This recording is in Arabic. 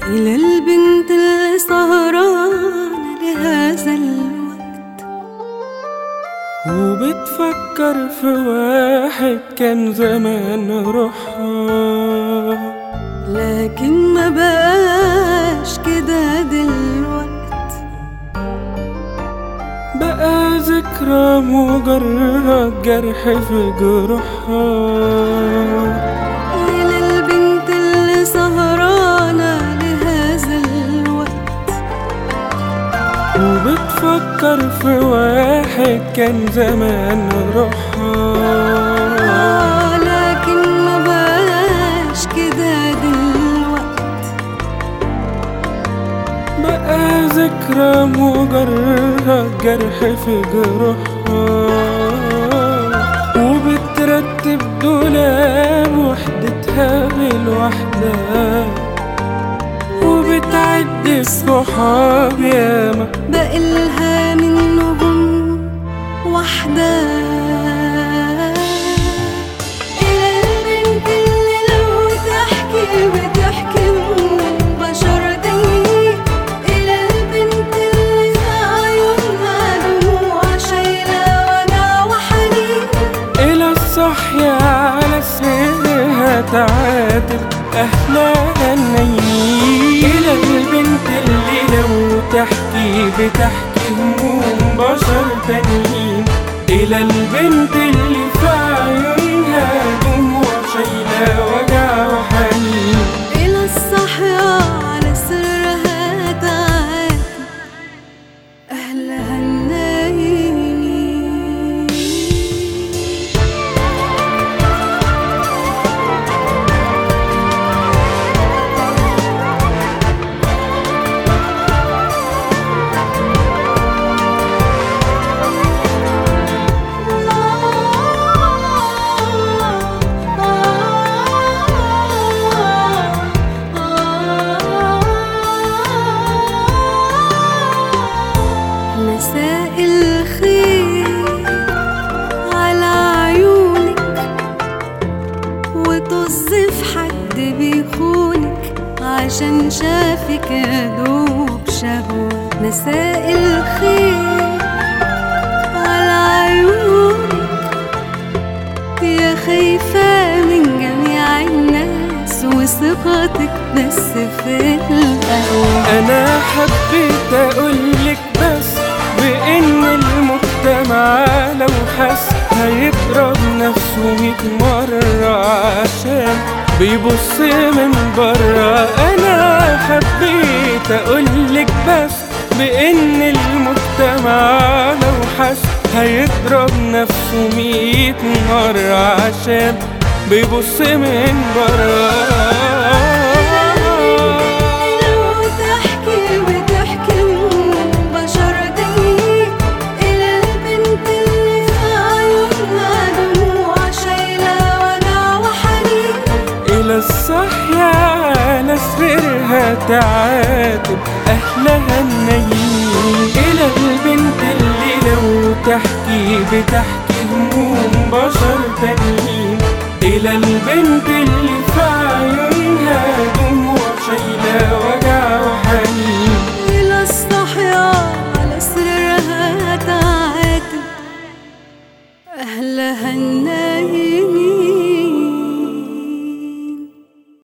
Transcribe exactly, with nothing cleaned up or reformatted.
إلى البنت اللي سهرانة لهذا الوقت وبتفكر في واحد كان زمان روحها، لكن ما بقاش كده دلوقت، بقى ذكرى مجرد جرح في جروحها. إلى البنت اللي سهرانة لهذا الوقت وبتفكر في واحد كان زمان روحها، آه لكن ما بقاش كده دلوقت، بقى ذكرى مجرد جرح في جروحها. وبترتب دولاب وحدتها بالوحدة، وبتعد الصحاب ياما بقلها منهم واحدة. إلى البنت اللي لو تحكي بتحكي بشر تانيين، إلى البنت اللي في عيونها دموع شايلة وجع وحنين، إلى الصحية على سرها تعاتب أهلها النايمين. إلى البنت اللي لو تحكي بتحكي هموم بشر تانيين، إلى البنت اللي في عيونها دموع شايلة وجع وحنين. إلى الصحية على سرها تعاتب أهلها النايمين. مساء الخير على عيونك، وطز في حد بيخونك عشان شافك يدوب شهوة. مساء الخير على عيونك يا خايفة من جميع الناس وثقتك بس في القهوة. أنا حبيت أقولك بس بإن المجتمع لو حس هيضرب نفسه ميت مرة عشان بيبص من برا. أنا حبيت أقولك بس بإن المجتمع لو حس هيضرب نفسه ميت مرة عشان بيبص من برا. الصحية على سرها تعاتب أهلها النايمين. إلى البنت اللي لو تحكي بتحكي هموم بشر تانيين، إلى البنت اللي